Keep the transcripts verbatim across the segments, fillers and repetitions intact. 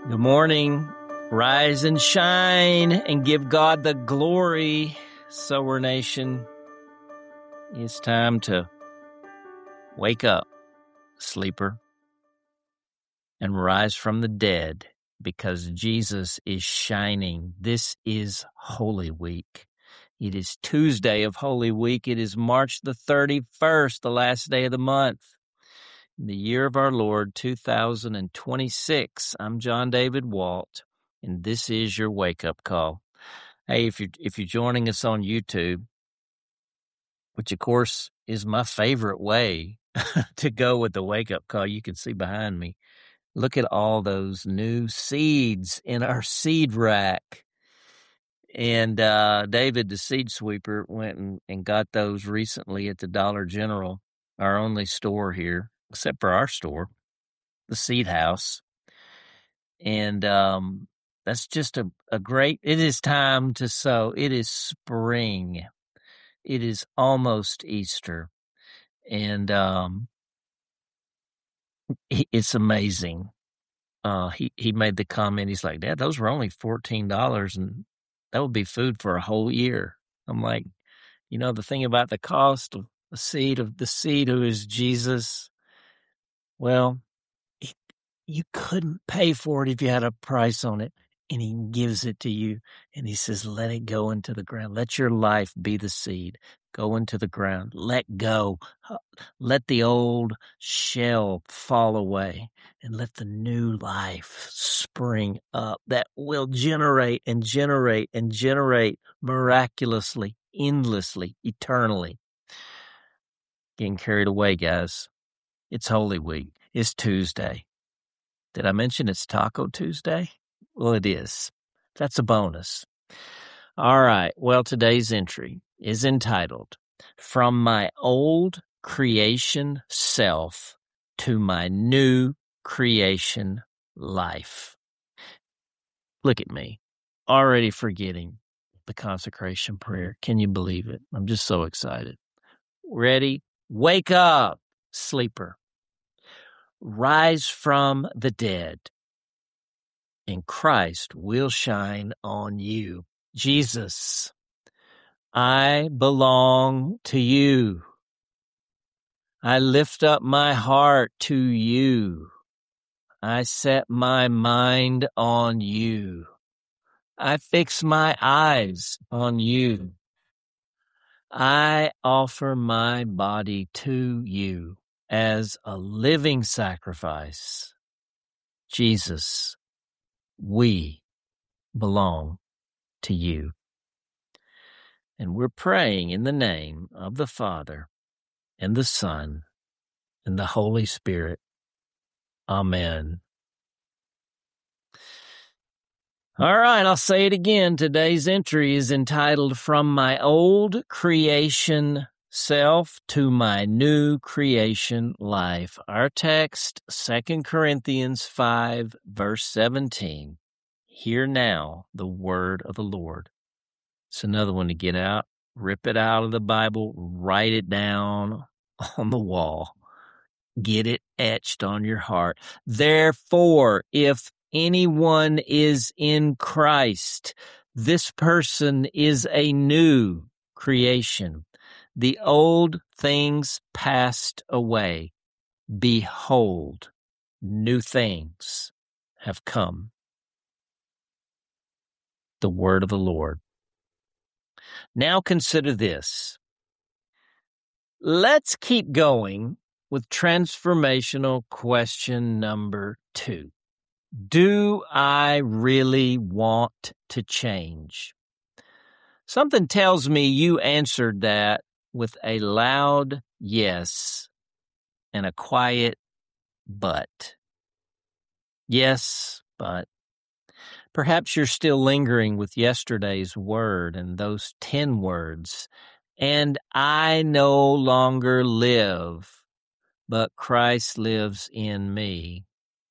Good morning. Rise and shine and give God the glory, Sower Nation. It's time to wake up, sleeper, and rise from the dead because Jesus is shining. This is Holy Week. It is Tuesday of Holy Week. It is March the thirty-first, the last day of the month. In the year of our Lord, two thousand twenty-six, I'm John David Walt, and this is your wake-up call. Hey, if you're, if you're joining us on YouTube, which of course is my favorite way to go with the wake-up call, you can see behind me. Look at all those new seeds in our seed rack. And uh, David, the seed sweeper, went and, and got those recently at the Dollar General, our only store here, except for our store, the Seed House. And um, that's just a, a great, it is time to sow. It is spring. It is almost Easter. And um, it's amazing. Uh, he, he made the comment, he's like, Dad, those were only fourteen dollars and that would be food for a whole year. I'm like, you know, the thing about the cost of the seed of the seed who is Jesus, well, he, you couldn't pay for it if you had a price on it. And he gives it to you. And he says, let it go into the ground. Let your life be the seed. Go into the ground. Let go. Let the old shell fall away. And let the new life spring up that will generate and generate and generate miraculously, endlessly, eternally. Getting carried away, guys. It's Holy Week. It's Tuesday. Did I mention it's Taco Tuesday? Well, it is. That's a bonus. All right. Well, today's entry is entitled, From My Old Creation Self to My New Creation Life. Look at me, already forgetting the consecration prayer. Can you believe it? I'm just so excited. Ready? Wake up, sleeper. Rise from the dead, and Christ will shine on you. Jesus, I belong to you. I lift up my heart to you. I set my mind on you. I fix my eyes on you. I offer my body to you as a living sacrifice. Jesus, we belong to you. And we're praying in the name of the Father and the Son and the Holy Spirit. Amen. All right, I'll say it again. Today's entry is entitled, From My Old Creation Self to My New Creation Life. Our text, Second Corinthians five, verse seventeen. Hear now the word of the Lord. It's another one to get out, rip it out of the Bible, write it down on the wall, get it etched on your heart. Therefore, if anyone is in Christ, this person is a new creation. The old things passed away. Behold, new things have come. The word of the Lord. Now consider this. Let's keep going with transformational question number two. Do I really want to change? Something tells me you answered that with a loud yes and a quiet but. Yes, but. Perhaps you're still lingering with yesterday's word and those ten words. And I no longer live, but Christ lives in me.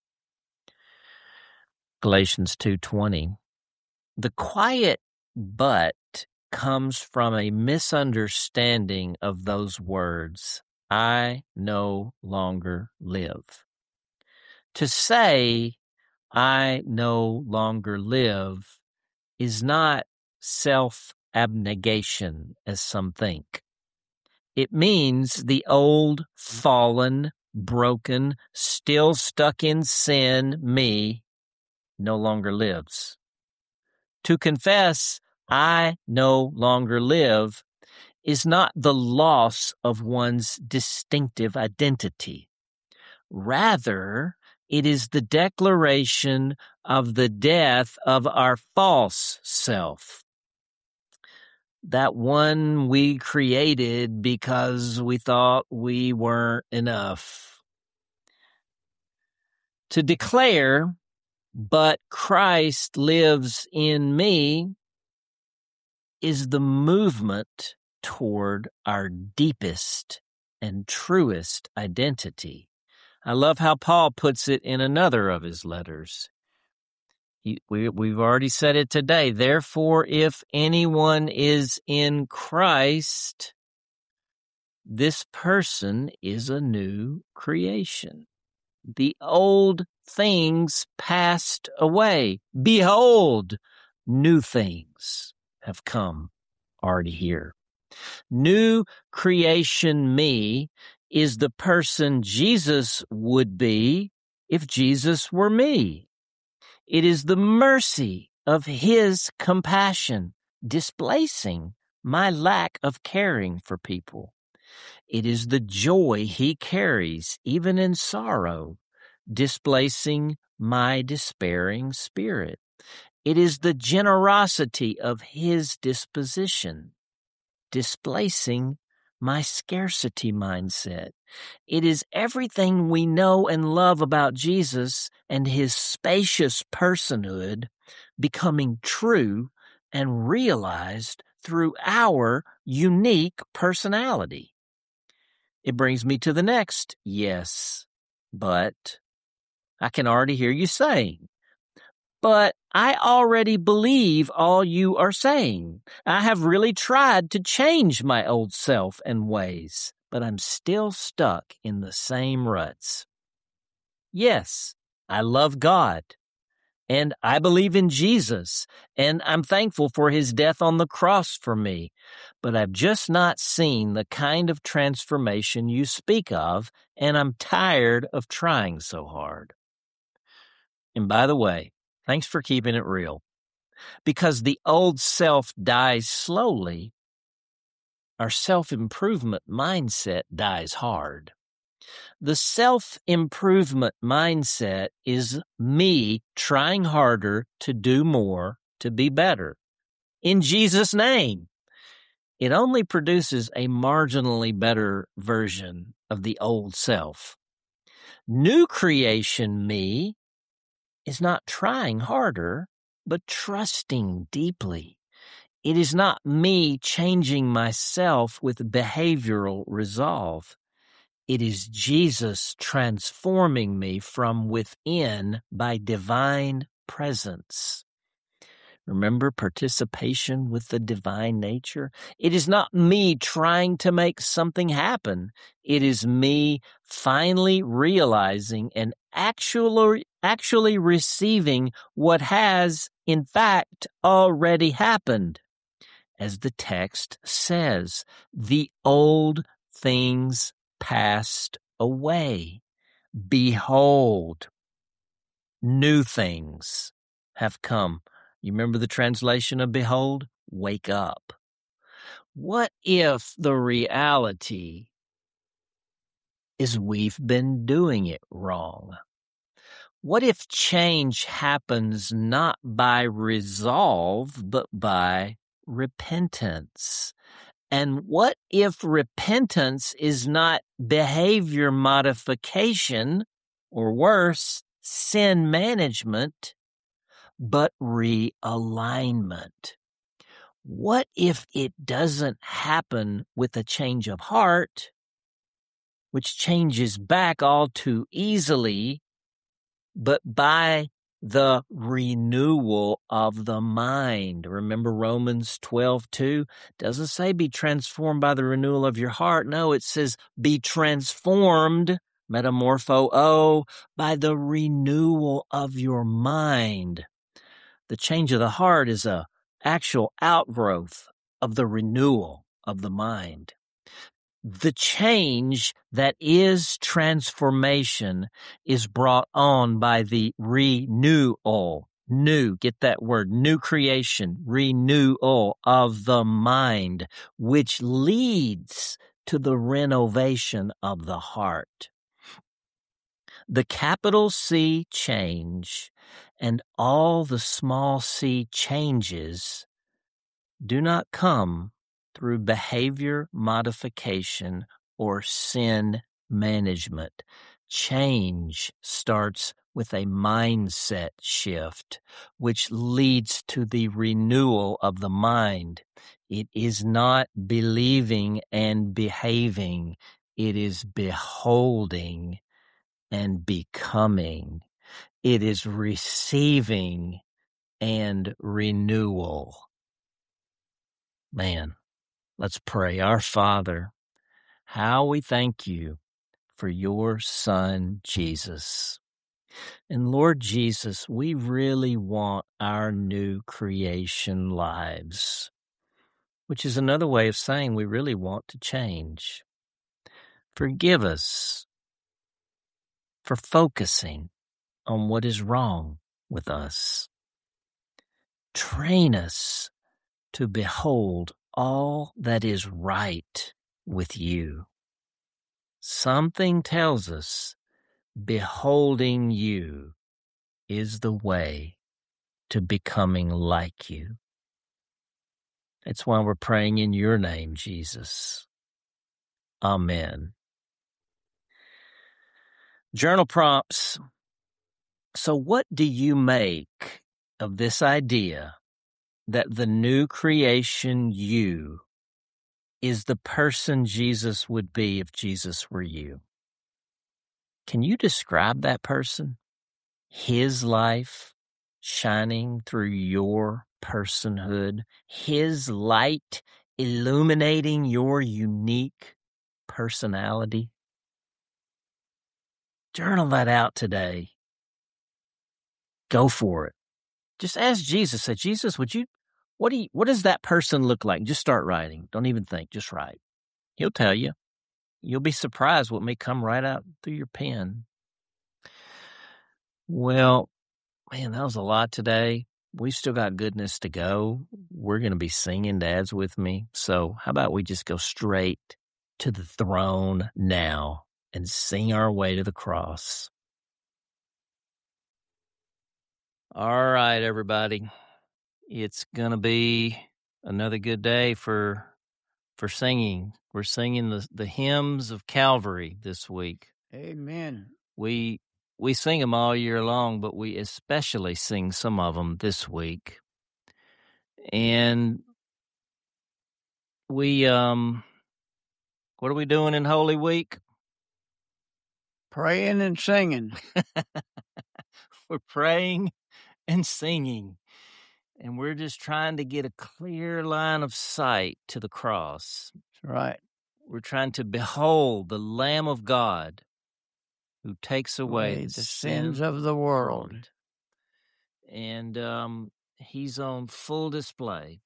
Galatians two twenty. The quiet but comes from a misunderstanding of those words. I no longer live. To say, I no longer live is not self-abnegation, as some think. It means the old, fallen, broken, still stuck in sin me no longer lives. To confess I no longer live is not the loss of one's distinctive identity. Rather, it is the declaration of the death of our false self. That one we created because we thought we weren't enough. To declare, but Christ lives in me, is the movement toward our deepest and truest identity. I love how Paul puts it in another of his letters. He, we, we've already said it today. Therefore, if anyone is in Christ, this person is a new creation. The old things passed away. Behold, new things have come, already here. New creation me is the person Jesus would be if Jesus were me. It is the mercy of his compassion displacing my lack of caring for people. It is the joy he carries, even in sorrow, displacing my despairing spirit. It is the generosity of his disposition, displacing my scarcity mindset. It is everything we know and love about Jesus and his spacious personhood becoming true and realized through our unique personality. It brings me to the next yes, but I can already hear you saying, but I already believe all you are saying. I have really tried to change my old self and ways, but I'm still stuck in the same ruts. Yes, I love God, and I believe in Jesus, and I'm thankful for his death on the cross for me, but I've just not seen the kind of transformation you speak of, and I'm tired of trying so hard. And by the way, thanks for keeping it real. Because the old self dies slowly, our self-improvement mindset dies hard. The self-improvement mindset is me trying harder to do more, to be better. In Jesus' name, it only produces a marginally better version of the old self. New creation me is not trying harder, but trusting deeply. It is not me changing myself with behavioral resolve. It is Jesus transforming me from within by divine presence. Remember participation with the divine nature? It is not me trying to make something happen. It is me finally realizing and actually, actually receiving what has, in fact, already happened. As the text says, the old things passed away. Behold, new things have come. You remember the translation of behold? Wake up. What if the reality is we've been doing it wrong? What if change happens not by resolve, but by repentance? And what if repentance is not behavior modification, or worse, sin management, but realignment? What if it doesn't happen with a change of heart, which changes back all too easily, but by the renewal of the mind? Remember Romans twelve two? Doesn't say be transformed by the renewal of your heart. No, it says be transformed Metamorpho, oh, by the renewal of your mind. The change of the heart is a actual outgrowth of the renewal of the mind. The change that is transformation is brought on by the renewal. New, get that word, new creation, renewal of the mind, which leads to the renovation of the heart. The capital C change and all the small c changes do not come through behavior modification or sin management. Change starts with a mindset shift, which leads to the renewal of the mind. It is not believing and behaving. It is beholding and becoming. It is receiving and renewal. Man, let's pray. Our Father, how we thank you for your Son, Jesus. And Lord Jesus, we really want our new creation lives, which is another way of saying we really want to change. Forgive us for focusing on what is wrong with us. Train us to behold all that is right with you. Something tells us beholding you is the way to becoming like you. That's why we're praying in your name, Jesus. Amen. Journal prompts. So what do you make of this idea that the new creation you is the person Jesus would be if Jesus were you? Can you describe that person? His life shining through your personhood, his light illuminating your unique personality? Journal that out today. Go for it. Just ask Jesus. Say, Jesus, would you, what do you, what does that person look like? Just start writing. Don't even think. Just write. He'll tell you. You'll be surprised what may come right out through your pen. Well, man, that was a lot today. We've still got goodness to go. We're going to be singing Dad's with me. So how about we just go straight to the throne now and sing our way to the cross. All right, everybody. It's going to be another good day for for singing. We're singing the, the hymns of Calvary this week. Amen. We we sing them all year long, but we especially sing some of them this week. And we, um, what are we doing in Holy Week? Praying and singing. We're praying and singing. And we're just trying to get a clear line of sight to the cross. That's right. We're trying to behold the Lamb of God who takes away Away the, the sin sins of the world. And um, he's on full display.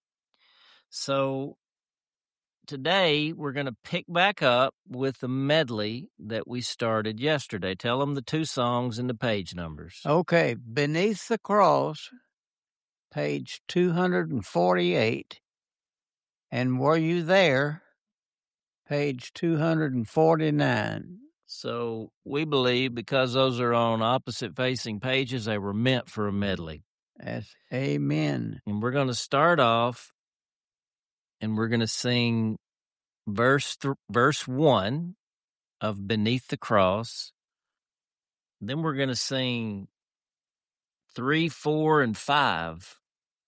So today we're going to pick back up with the medley that we started yesterday. Tell them the two songs and the page numbers. Okay. Beneath the Cross, page two hundred forty-eight. And Were You There, page two hundred forty-nine. So we believe because those are on opposite facing pages, they were meant for a medley. That's amen. And we're going to start off and we're going to sing verse th- verse one of Beneath the Cross. Then we're going to sing three, four, and five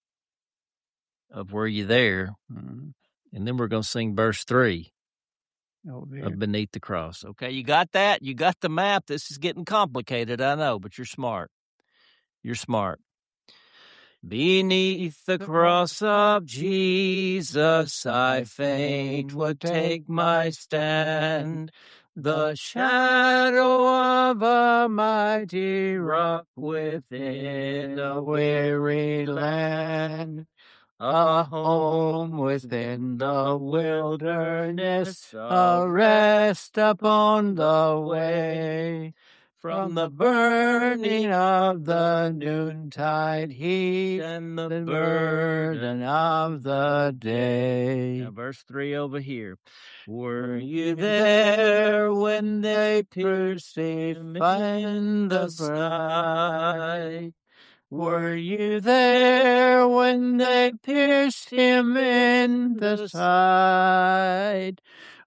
of Were You There? Mm-hmm. And then we're going to sing verse three Oh, of Beneath the Cross. Okay, you got that? You got the map? This is getting complicated, I know, but you're smart. You're smart. Beneath the cross of Jesus, I faint would take my stand. the shadow of a mighty rock within a weary land. A home within the wilderness, a rest upon the way. From the burning of the noontide heat and the burden of the day. Now, verse three over here. Were you there when they pierced him in the side? Were you there when they pierced him in the side?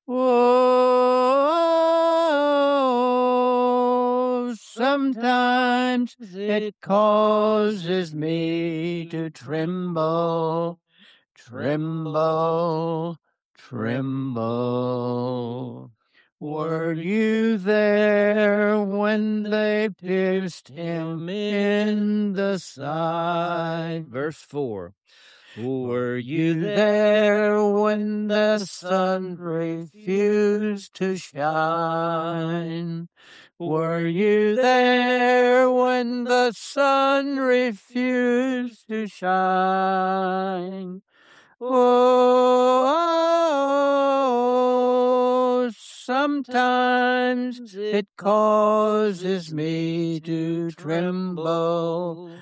Oh, sometimes it causes me to tremble, tremble, tremble. Were you there when they pierced him in the side? Verse four. Were you there when the sun refused to shine? Were you there when the sun refused to shine? Oh, sometimes it causes me to tremble,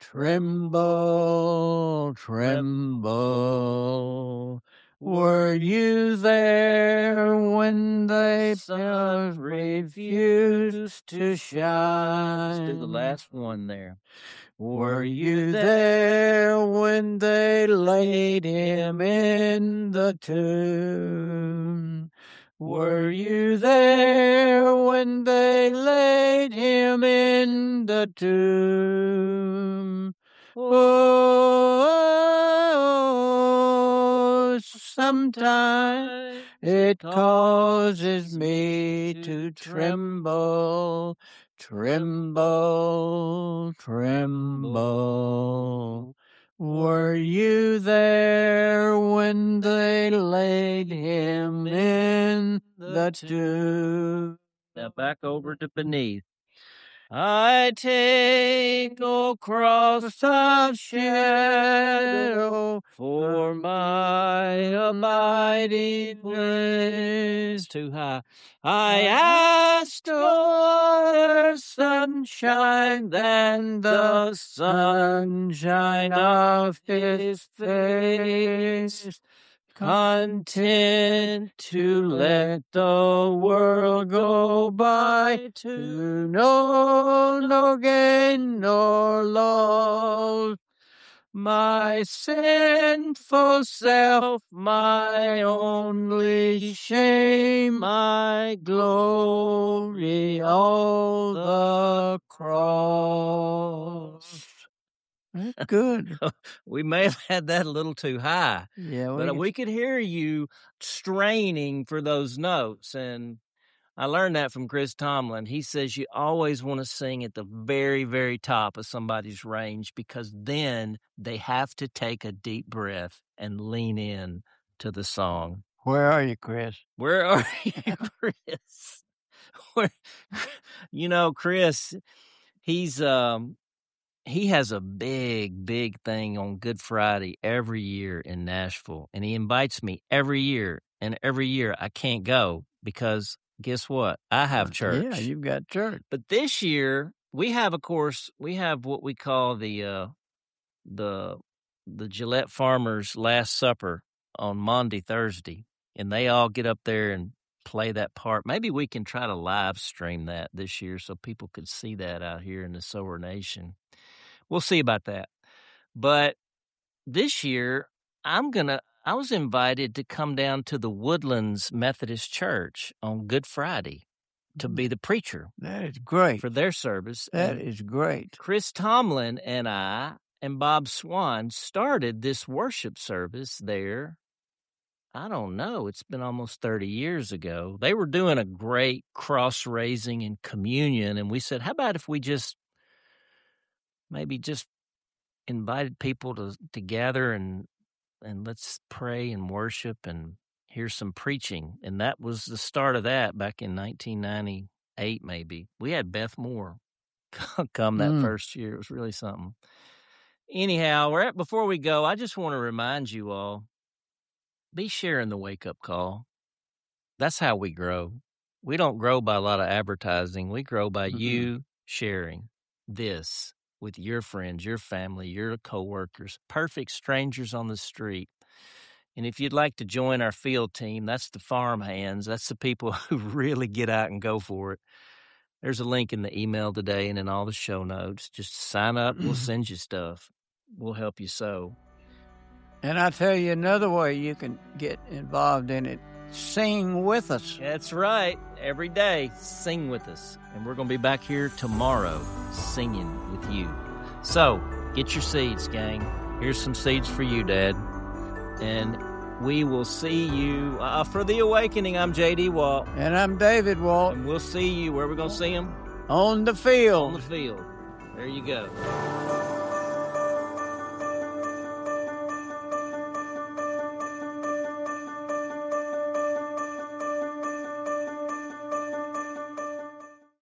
tremble, tremble. Were you there when they refused to shine? Let's do the last one there. Were you there when they laid him in the tomb? Were you there when they laid him in the tomb? Oh, sometimes it causes me to tremble, tremble, tremble. Were you there when they laid him in the tomb? Now back over to beneath. I take, O cross of shadow, for my abiding place. Too high. I ask no other sunshine than the sunshine of his face. Content to let the world go by, to know no gain nor loss. My sinful self, my only shame, my glory, all the cross. That's good. We may have had that a little too high. Yeah, we, but we could hear you straining for those notes. And I learned that from Chris Tomlin. He says you always want to sing at the very, very top of somebody's range, because then they have to take a deep breath and lean in to the song. Where are you, Chris? Where are you, Chris? Where, you know, Chris, he's... um. He has a big, big thing on Good Friday every year in Nashville, and he invites me every year, and every year I can't go because guess what? I have church. Yeah, you've got church. But this year we have, of course, we have what we call the uh, the the Gillette Farmers Last Supper on Maundy Thursday, and they all get up there and play that part. Maybe we can try to live stream that this year so people could see that out here in the Sower Nation. We'll see about that. But this year, I'm going to, I was invited to come down to the Woodlands Methodist Church on Good Friday to be the preacher. That is great. For their service. That and is great. Chris Tomlin and I and Bob Swan started this worship service there. I don't know. It's been almost thirty years ago. They were doing a great cross raising and communion. And we said, how about if we just maybe just invited people to, to gather and and let's pray and worship. And hear some preaching. And that was the start of that back in nineteen ninety-eight, maybe. We had Beth Moore come that mm. first year. It was really something. Anyhow, right before we go, I just want to remind you all, be sharing the wake-up call. That's how we grow. We don't grow by a lot of advertising. We grow by mm-hmm. you sharing this with your friends, your family, your coworkers, perfect strangers on the street. And if you'd like to join our field team, that's the farm hands. That's the people who really get out and go for it. There's a link in the email today and in all the show notes. Just sign up. We'll send you stuff. We'll help you sow. And I'll tell you another way you can get involved in it. Sing with us. That's right. Every day, sing with us. And we're going to be back here tomorrow singing with you. So, get your seeds, gang. Here's some seeds for you, Dad. And we will see you uh, for The Awakening. I'm J D. Walt. And I'm David Walt. And we'll see you. Where are we going to see him? On the field. On the field. There you go.